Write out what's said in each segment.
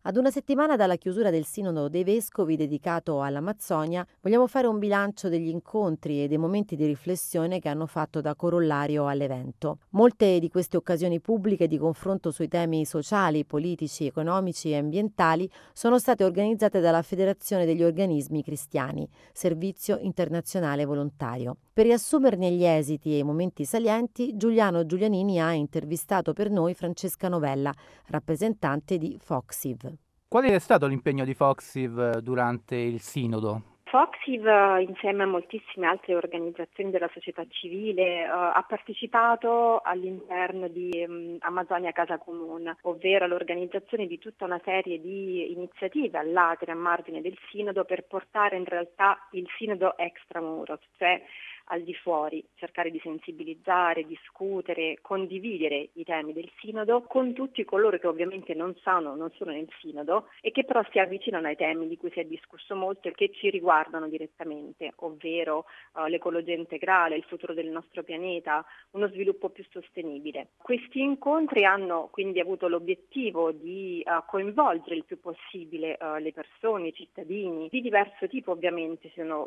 Ad una settimana dalla chiusura del Sinodo dei Vescovi dedicato all'Amazzonia, vogliamo fare un bilancio degli incontri e dei momenti di riflessione che hanno fatto da corollario all'evento. Molte di queste occasioni pubbliche di confronto sui temi sociali, politici, economici e ambientali sono state organizzate dalla Federazione degli Organismi Cristiani, Servizio Internazionale Volontario. Per riassumerne gli esiti e i momenti salienti, Giuliano Giulianini ha intervistato per noi Francesca Novella, rappresentante di Foxiv. Qual è stato l'impegno di Foxiv durante il Sinodo? Foxiv, insieme a moltissime altre organizzazioni della società civile, ha partecipato all'interno di Amazonia Casa Comune, ovvero l'organizzazione di tutta una serie di iniziative all'Atri, a margine del Sinodo, per portare in realtà il Sinodo extramuros, cioè al di fuori, cercare di sensibilizzare, discutere, condividere i temi del Sinodo con tutti coloro che ovviamente non sono nel Sinodo e che però si avvicinano ai temi di cui si è discusso molto e che ci riguardano direttamente, ovvero l'ecologia integrale, il futuro del nostro pianeta, uno sviluppo più sostenibile. Questi incontri hanno quindi avuto l'obiettivo di coinvolgere il più possibile le persone, i cittadini, di diverso tipo ovviamente,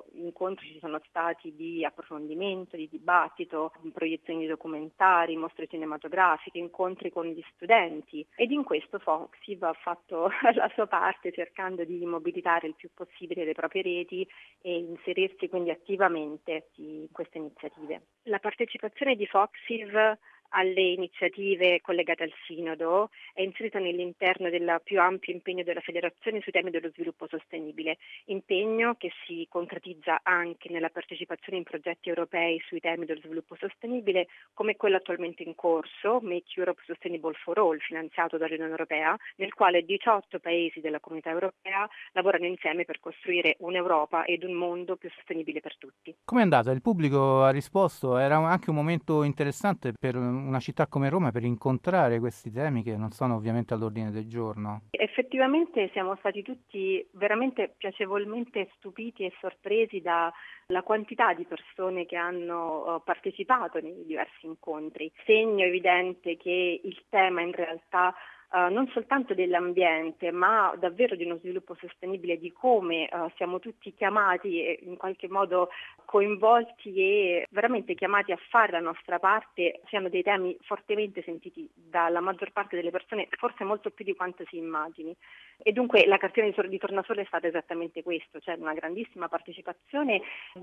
ci sono stati di approfondimento, di dibattito, proiezioni di documentari, mostre cinematografiche, incontri con gli studenti, ed in questo Foxiv ha fatto la sua parte cercando di mobilitare il più possibile le proprie reti e inserirsi quindi attivamente in queste iniziative. La partecipazione di Foxiv alle iniziative collegate al Sinodo è inserita nell'interno del più ampio impegno della Federazione sui temi dello sviluppo sostenibile, impegno che si concretizza anche nella partecipazione in progetti europei sui temi dello sviluppo sostenibile, come quello attualmente in corso, Make Europe Sustainable for All, finanziato dall'Unione Europea, nel quale 18 paesi della Comunità Europea lavorano insieme per costruire un'Europa ed un mondo più sostenibile per tutti. Come è andata? Il pubblico ha risposto? Era anche un momento interessante per una città come Roma per incontrare questi temi che non sono ovviamente all'ordine del giorno. Effettivamente siamo stati tutti veramente piacevolmente stupiti e sorpresi dalla quantità di persone che hanno partecipato nei diversi incontri. Segno evidente che il tema in realtà non soltanto dell'ambiente, ma davvero di uno sviluppo sostenibile, di come siamo tutti chiamati e in qualche modo coinvolti e veramente chiamati a fare la nostra parte, siano dei temi fortemente sentiti dalla maggior parte delle persone, forse molto più di quanto si immagini. E dunque la cartina di tornasole è stata esattamente questo, cioè una grandissima partecipazione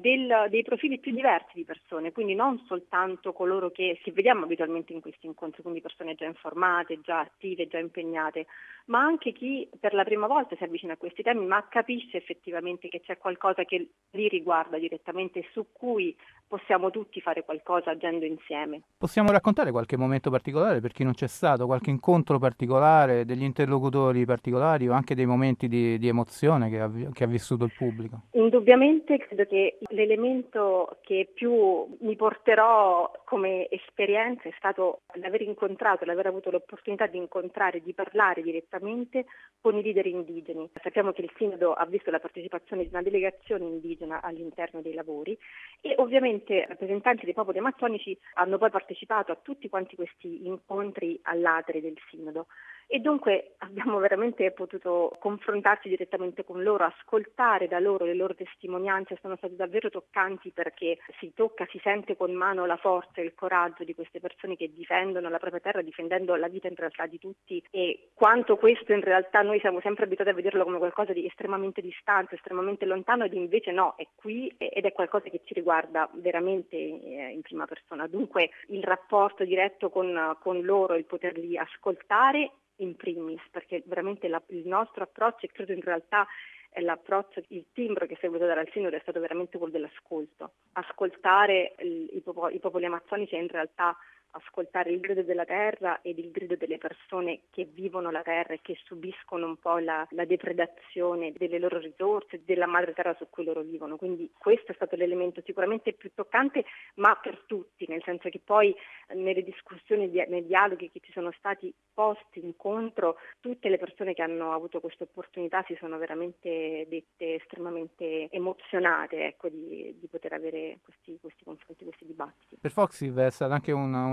dei profili più diversi di persone, quindi non soltanto coloro che vediamo abitualmente in questi incontri, quindi persone già informate, già attive, già impegnate, ma anche chi per la prima volta si avvicina a questi temi ma capisce effettivamente che c'è qualcosa che li riguarda direttamente e su cui possiamo tutti fare qualcosa agendo insieme. Possiamo raccontare qualche momento particolare per chi non c'è stato, qualche incontro particolare, degli interlocutori particolari o anche dei momenti di emozione che ha vissuto il pubblico? Indubbiamente credo che l'elemento che più mi porterò come esperienza è stato l'aver incontrato, l'aver avuto l'opportunità di incontrare, di parlare direttamente con i leader indigeni. Sappiamo che il Sinodo ha visto la partecipazione di una delegazione indigena all'interno dei lavori e ovviamente rappresentanti dei popoli amazzonici hanno poi partecipato a tutti quanti questi incontri all'Atri del Sinodo. E dunque abbiamo veramente potuto confrontarci direttamente con loro, ascoltare da loro le loro testimonianze, sono state davvero toccanti perché si tocca, si sente con mano la forza e il coraggio di queste persone che difendono la propria terra, difendendo la vita in realtà di tutti e quanto questo in realtà noi siamo sempre abituati a vederlo come qualcosa di estremamente distante, estremamente lontano ed invece no, è qui ed è qualcosa che ci riguarda veramente in prima persona. Dunque il rapporto diretto con loro, il poterli ascoltare in primis, perché veramente il nostro approccio, e credo in realtà l'approccio, il timbro che è seguito dal Sinodo è stato veramente quello dell'ascolto. Ascoltare i popoli amazzonici è in realtà ascoltare il grido della terra ed il grido delle persone che vivono la terra e che subiscono un po' la depredazione delle loro risorse, della madre terra su cui loro vivono. Quindi questo è stato l'elemento sicuramente più toccante, ma per tutti, nel senso che poi nelle discussioni, nei dialoghi che ci sono stati post incontro, tutte le persone che hanno avuto questa opportunità si sono veramente dette estremamente emozionate, ecco, di poter avere questi confronti, questi dibattiti. Per Foxy è stata anche un'occasione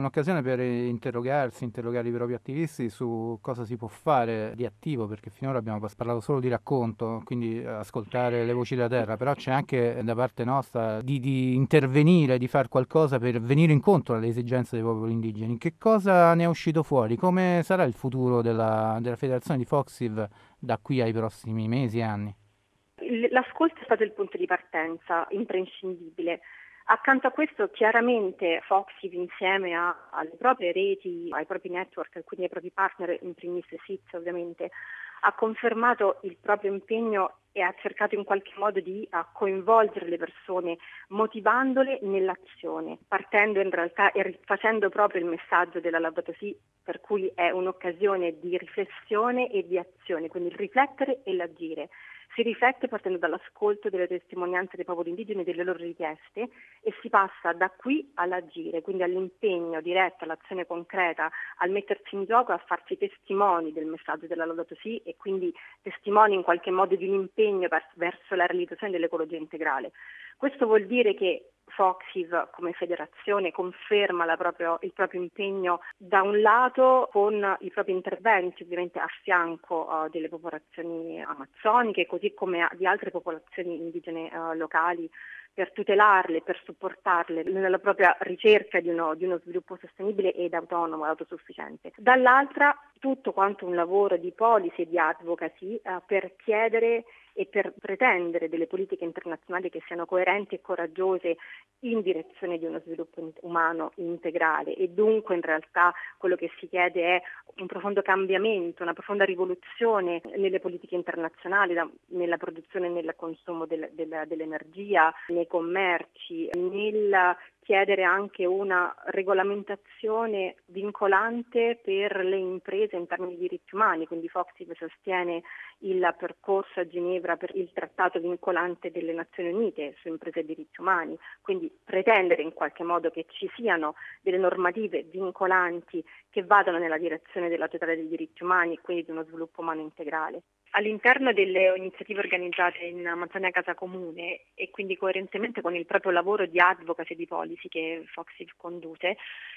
un'occasione per interrogare i propri attivisti su cosa si può fare di attivo, perché finora abbiamo parlato solo di racconto, quindi ascoltare le voci della terra, però c'è anche da parte nostra di intervenire, di fare qualcosa per venire incontro alle esigenze dei popoli indigeni. Che cosa ne è uscito fuori? Come sarà il futuro della federazione di Foxiv da qui ai prossimi mesi e anni? L'ascolto è stato il punto di partenza imprescindibile. Accanto a questo, chiaramente Foxiv, insieme alle proprie reti, ai propri network, quindi ai propri partner, in primis SITS ovviamente, ha confermato il proprio impegno e ha cercato in qualche modo di coinvolgere le persone, motivandole nell'azione, partendo in realtà e facendo proprio il messaggio della Laudato Si, per cui è un'occasione di riflessione e di azione, quindi il riflettere e l'agire. Si riflette partendo dall'ascolto delle testimonianze dei popoli indigeni e delle loro richieste e si passa da qui all'agire, quindi all'impegno diretto, all'azione concreta, al mettersi in gioco, a farsi testimoni del messaggio della Laudato Si e quindi testimoni in qualche modo di un impegno verso la realizzazione dell'ecologia integrale. Questo vuol dire che Foxiv come federazione conferma il proprio impegno da un lato con i propri interventi ovviamente a fianco delle popolazioni amazzoniche, così come di altre popolazioni indigene locali, per tutelarle, per supportarle nella propria ricerca di uno sviluppo sostenibile ed autonomo, autosufficiente. Dall'altra tutto quanto un lavoro di policy e di advocacy per chiedere e per pretendere delle politiche internazionali che siano coerenti e coraggiose in direzione di uno sviluppo umano integrale, e dunque in realtà quello che si chiede è un profondo cambiamento, una profonda rivoluzione nelle politiche internazionali, nella produzione e nel consumo dell'energia, nei commerci, nel chiedere anche una regolamentazione vincolante per le imprese in termini di diritti umani, quindi Foxiv sostiene il percorso a Ginevra per il trattato vincolante delle Nazioni Unite su imprese e diritti umani, quindi pretendere in qualche modo che ci siano delle normative vincolanti che vadano nella direzione della tutela dei diritti umani e quindi di uno sviluppo umano integrale. All'interno delle iniziative organizzate in Amazzonia Casa Comune e quindi coerentemente con il proprio lavoro di advocacy e di policy che Foxiv conduce,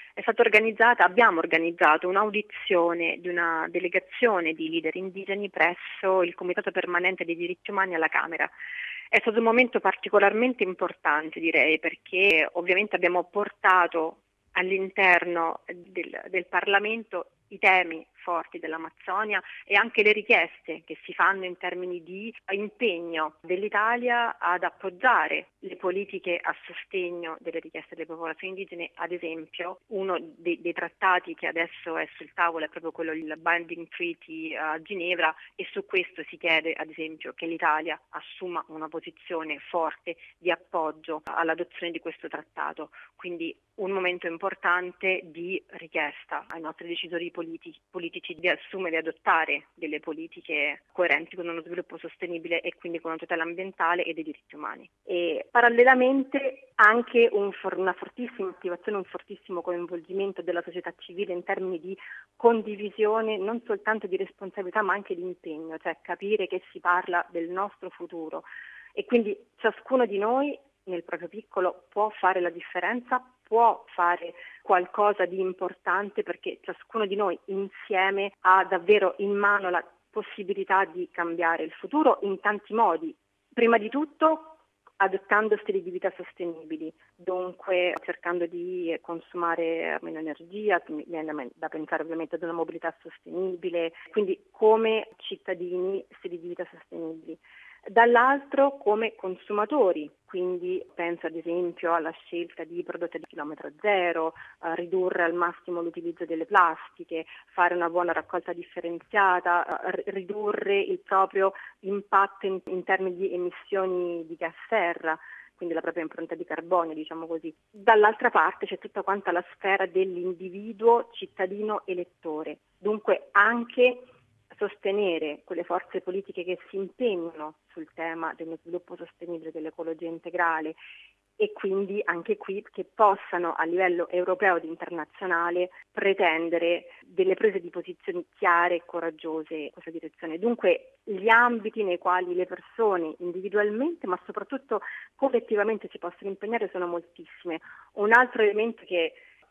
abbiamo organizzato un'audizione di una delegazione di leader indigeni presso il Comitato Permanente dei Diritti Umani alla Camera. È stato un momento particolarmente importante, direi, perché ovviamente abbiamo portato all'interno del Parlamento i temi forti dell'Amazzonia e anche le richieste che si fanno in termini di impegno dell'Italia ad appoggiare le politiche a sostegno delle richieste delle popolazioni indigene. Ad esempio, uno dei trattati che adesso è sul tavolo è proprio quello, il Binding Treaty a Ginevra, e su questo si chiede ad esempio che l'Italia assuma una posizione forte di appoggio all'adozione di questo trattato. Quindi un momento importante di richiesta ai nostri decisori politici di assumere e adottare delle politiche coerenti con uno sviluppo sostenibile e quindi con una tutela ambientale e dei diritti umani. E parallelamente anche una fortissima attivazione, un fortissimo coinvolgimento della società civile in termini di condivisione non soltanto di responsabilità ma anche di impegno, cioè capire che si parla del nostro futuro e quindi ciascuno di noi nel proprio piccolo può fare la differenza, può fare qualcosa di importante, perché ciascuno di noi insieme ha davvero in mano la possibilità di cambiare il futuro in tanti modi. Prima di tutto adottando stili di vita sostenibili, dunque cercando di consumare meno energia, viene da pensare ovviamente ad una mobilità sostenibile, quindi come cittadini stili di vita sostenibili. Dall'altro come consumatori, quindi penso ad esempio alla scelta di prodotti di chilometro zero, ridurre al massimo l'utilizzo delle plastiche, fare una buona raccolta differenziata, ridurre il proprio impatto in termini di emissioni di gas serra, quindi la propria impronta di carbonio, diciamo così. Dall'altra parte c'è tutta quanta la sfera dell'individuo cittadino elettore, dunque anche sostenere quelle forze politiche che si impegnano sul tema dello sviluppo sostenibile, dell'ecologia integrale e quindi anche qui che possano a livello europeo ed internazionale pretendere delle prese di posizioni chiare e coraggiose in questa direzione. Dunque gli ambiti nei quali le persone individualmente ma soprattutto collettivamente si possono impegnare sono moltissime. Un altro elemento che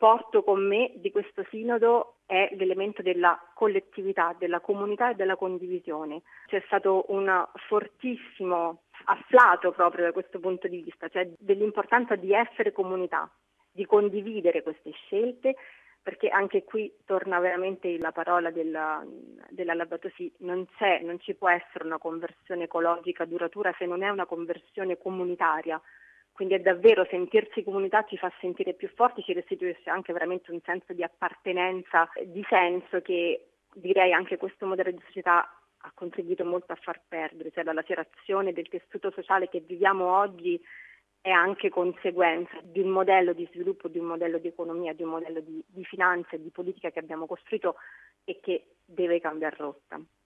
porto con me di questo sinodo è l'elemento della collettività, della comunità e della condivisione. C'è stato un fortissimo afflato proprio da questo punto di vista, cioè dell'importanza di essere comunità, di condividere queste scelte, perché anche qui torna veramente la parola della Laudato Si, non ci può essere una conversione ecologica duratura se non è una conversione comunitaria. Quindi è davvero sentirsi comunità ci fa sentire più forti, ci restituisce anche veramente un senso di appartenenza, di senso che direi anche questo modello di società ha contribuito molto a far perdere, cioè la lacerazione del tessuto sociale che viviamo oggi è anche conseguenza di un modello di sviluppo, di un modello di economia, di un modello di finanza e di politica che abbiamo costruito e che deve cambiare rotta.